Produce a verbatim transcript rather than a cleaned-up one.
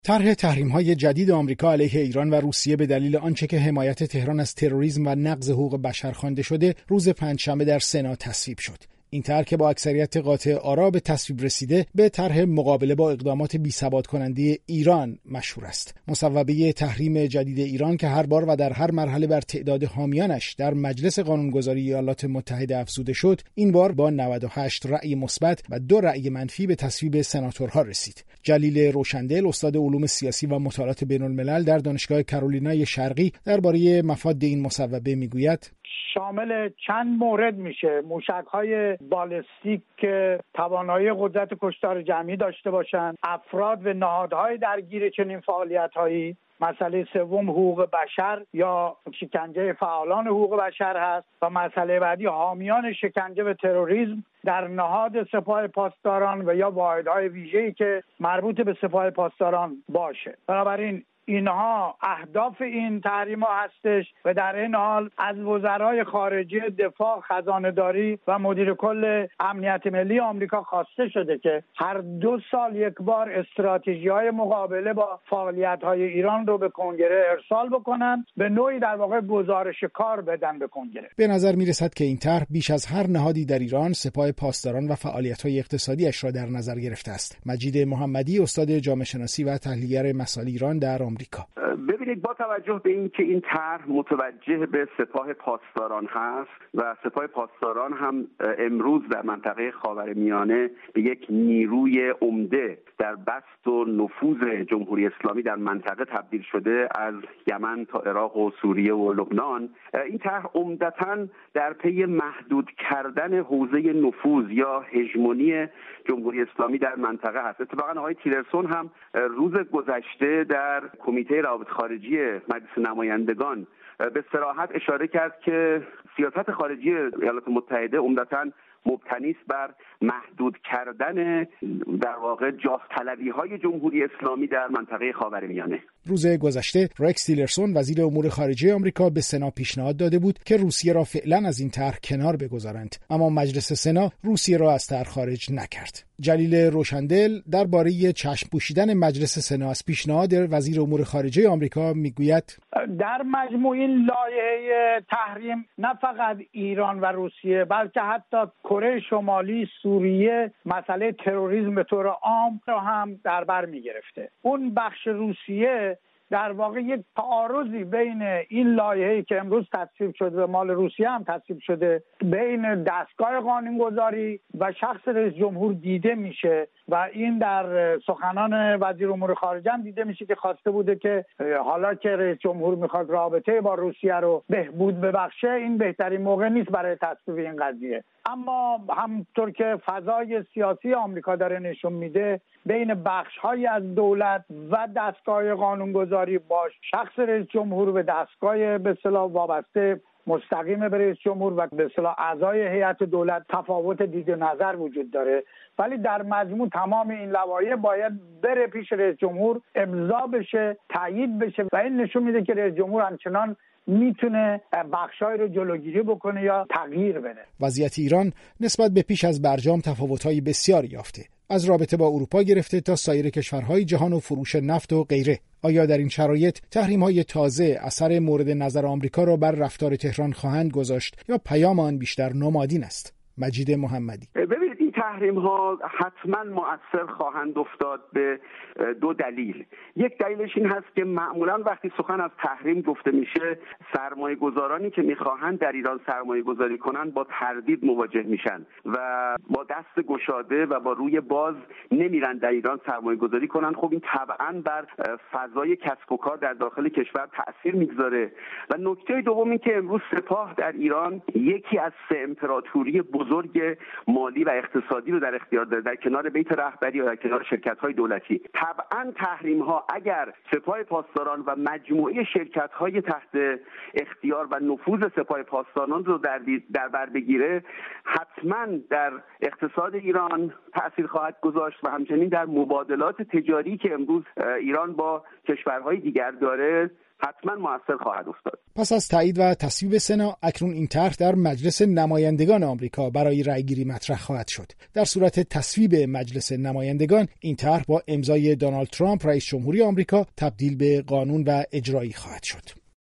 طرح تحریم‌های جدید آمریکا علیه ایران و روسیه به دلیل آنچه که حمایت تهران از تروریسم و نقض حقوق بشر خوانده شده، روز پنجشنبه در سنا تصویب شد. این طرح که با اکثریت قاطع آرا به تصویب رسیده، به طرح مقابله با اقدامات بی‌ثبات کننده ایران مشهور است. مصوبه تحریم جدید ایران که هر بار و در هر مرحله بر تعداد حامیانش در مجلس قانونگذاری ایالات متحده افزوده شد، این بار با نود و هشت رأی مثبت و دو رأی منفی به تصویب سناتورها رسید. جلیل روشندل، استاد علوم سیاسی و مطالعات بین‌الملل در دانشگاه کارولینای شرقی، درباره مفاد این مصوبه میگوید: شامل چند مورد میشه. موشک‌های بالستیک که توانایی قدرت کشتار جمعی داشته باشند، افراد و نهادهای درگیر چنین فعالیت‌هایی. مسئله سوم حقوق بشر یا شکنجه فعالان حقوق بشر هست و مسئله بعدی حامیان شکنجه و تروریسم در نهاد سپاه پاسداران و یا واحدهای ویژه‌ای که مربوط به سپاه پاسداران باشه. بنابراین اینها اهداف این تحریم ها هستش و در این حال از وزرای خارجه، دفاع، خزانه‌داری و مدیر کل امنیت ملی آمریکا خواسته شده که هر دو سال یک بار استراتژی‌های مقابله با فعالیت‌های ایران رو به کنگره ارسال بکنن، به نوعی در واقع گزارش کار بدن به کنگره. به نظر میرسد که این طرح بیش از هر نهادی در ایران سپاه پاسداران و فعالیت‌های اقتصادی‌اش را در نظر گرفته است. مجید محمدی، استاد جامعه شناسی و تحلیلگر مسائل ایران در آمریکا: ببینید، با توجه به اینکه این طرح متوجه به سپاه پاسداران هست و سپاه پاسداران هم امروز در منطقه خاورمیانه به یک نیروی عمده در بسط و نفوذ جمهوری اسلامی در منطقه تبدیل شده، از یمن تا عراق و سوریه و لبنان، این طرح عمدتاً در پی محدود کردن حوزه نفوذ یا هژمونی جمهوری اسلامی در منطقه هست. اتفاقاً آقای تیلرسون هم روز گذشته در کمیته روابط خارجی مجلس نمایندگان به صراحت اشاره کرد که سیاست خارجی ایالات متحده عمدتاً مبتنی است بر محدود کردن در واقع جاه طلبی های جمهوری اسلامی در منطقه خاورمیانه. روز گذشته رکس تیلرسون، وزیر امور خارجه آمریکا، به سنا پیشنهاد داده بود که روسیه را فعلا از این طرح کنار بگذارند، اما مجلس سنا روسیه را از طرح خارج نکرد. جلیل روشندل درباره چشم پوشیدن مجلس سنا از پیشنهاد وزیر امور خارجه آمریکا میگوید: در مجموع این لایحه تحریم نه فقط ایران و روسیه بلکه حتی کره شمالی، سوریه، مسئله تروریسم به طور عام را هم در بر می‌گرفته. اون بخش روسیه در واقع یک تعارضی بین این لایحه‌ای که امروز تصویب شده و مال روسیه هم تصویب شده بین دستگاه قانونگذاری و شخص رئیس جمهور دیده میشه و این در سخنان وزیر امور خارجه هم دیده میشه که خواسته بوده که حالا که رئیس جمهور میخواد رابطه با روسیه رو بهبود ببخشه، این بهترین موقع نیست برای تصویب این قضیه. اما همطور که فضای سیاسی آمریکا داره نشون میده، بین بخش‌هایی از دولت و دستگاه قانونگذاری با شخص رئیس جمهور و دستگاه به اصطلاح وابسته مستقیم به رئیس جمهور و به اصطلاح اعضای هیئت دولت تفاوت دید و نظر وجود داره، ولی در مجموع تمام این لوایح باید بره پیش رئیس جمهور، امضا بشه، تایید بشه و این نشون میده که رئیس جمهور همچنان میتونه بخشای رو جلوگیری بکنه یا تغییر بده. وضعیت ایران نسبت به پیش از برجام تفاوت‌های بسیار یافته، از رابطه با اروپا گرفته تا سایر کشورهای جهان و فروش نفت و غیره. آیا در این شرایط تحریم‌های تازه اثر مورد نظر آمریکا را بر رفتار تهران خواهند گذاشت یا پیام آن بیشتر نمادین است؟ مجید محمدی: ببینید، این تحریم ها حتما مؤثر خواهند افتاد به دو دلیل. یک دلیلش این هست که معمولا وقتی سخن از تحریم گفته میشه، سرمایه گذارانی که میخواهند در ایران سرمایه گذاری کنند با تردید مواجه میشن و با دست گشاده و با روی باز نمیرن در ایران سرمایه گذاری کنند. خب این طبعا بر فضای کسب و کار در داخل کشور تأثیر میگذاره. و نکته دوم این که امروز سپاه در ایران یکی از سه امپراتوری بزرگ مالی و اقتصادی رو در اختیار داره، در کنار بیت رهبری و در کنار شرکت‌های دولتی. طبعا تحریم‌ها اگر سپاه پاسداران و مجموعه شرکت‌های تحت اختیار و نفوذ سپاه پاسداران رو در در بر بگیره، حتما در اقتصاد ایران تأثیر خواهد گذاشت و همچنین در مبادلات تجاری که امروز ایران با کشورهای دیگر داره حتما مؤثر خواهد افتاد. پس از تایید و تصویب سنا، اکنون این طرح در مجلس نمایندگان آمریکا برای رأیگیری مطرح خواهد شد. در صورت تصویب مجلس نمایندگان، این طرح با امضای دونالد ترامپ رئیس جمهوری آمریکا تبدیل به قانون و اجرایی خواهد شد.